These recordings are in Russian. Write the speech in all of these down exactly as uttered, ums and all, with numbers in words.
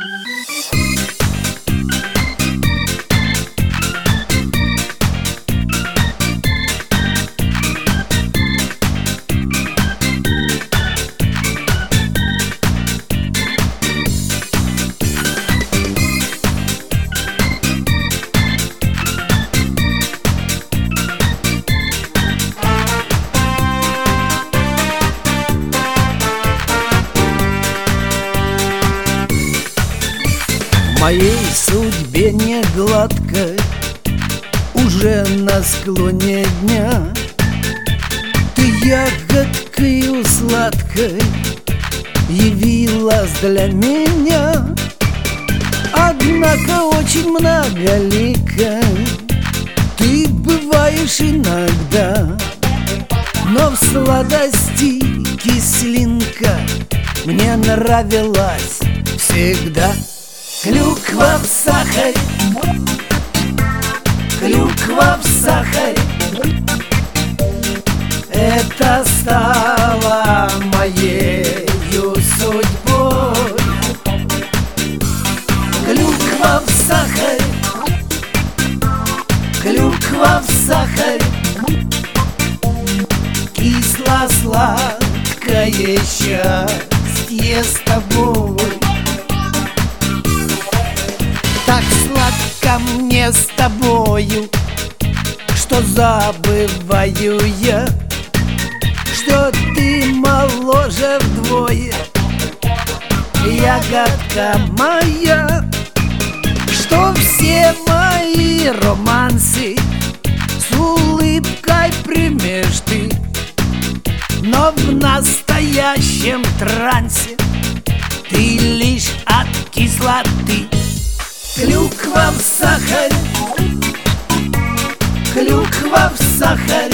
В моей судьбе не гладко, уже на склоне дня. Ты ягодкою сладкой явилась для меня. Однако очень многолика ты бываешь иногда, но в сладости кислинка мне нравилась всегда. Клюква в сахаре, клюква в сахаре, это стало моею судьбой. Клюква в сахаре, клюква в сахаре, кисло-сладкое счастье с тобой. Так сладко мне с тобою, что забываю я, что ты моложе вдвое, ягодка моя, что все мои романсы с улыбкой примешь ты, но в настоящем трансе ты лишь от кислоты. Клюква в сахаре, клюква в сахаре,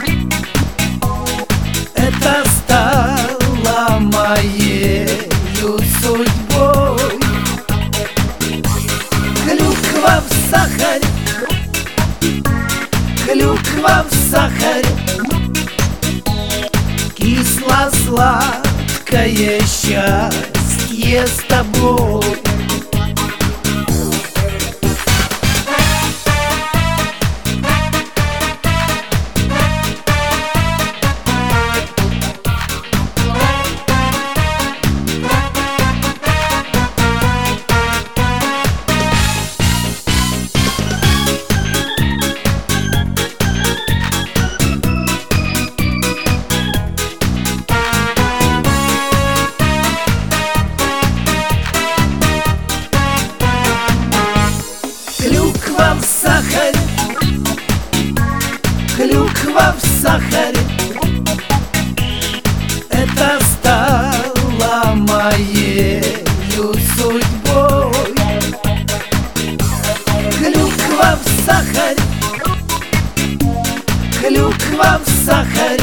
это стало моею судьбой. Клюква в сахаре, клюква в сахаре, кисло-сладкое счастье с тобой. Клюква в сахаре, клюква в сахаре, это стало моею судьбой. Клюква в сахаре, клюква в сахаре,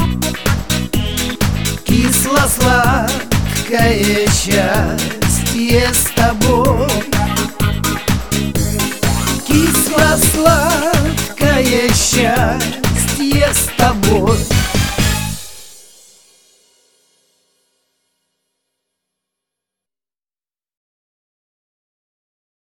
кисло-сладкое счастье с тобой. Кисло-сладкое счастье с тобой.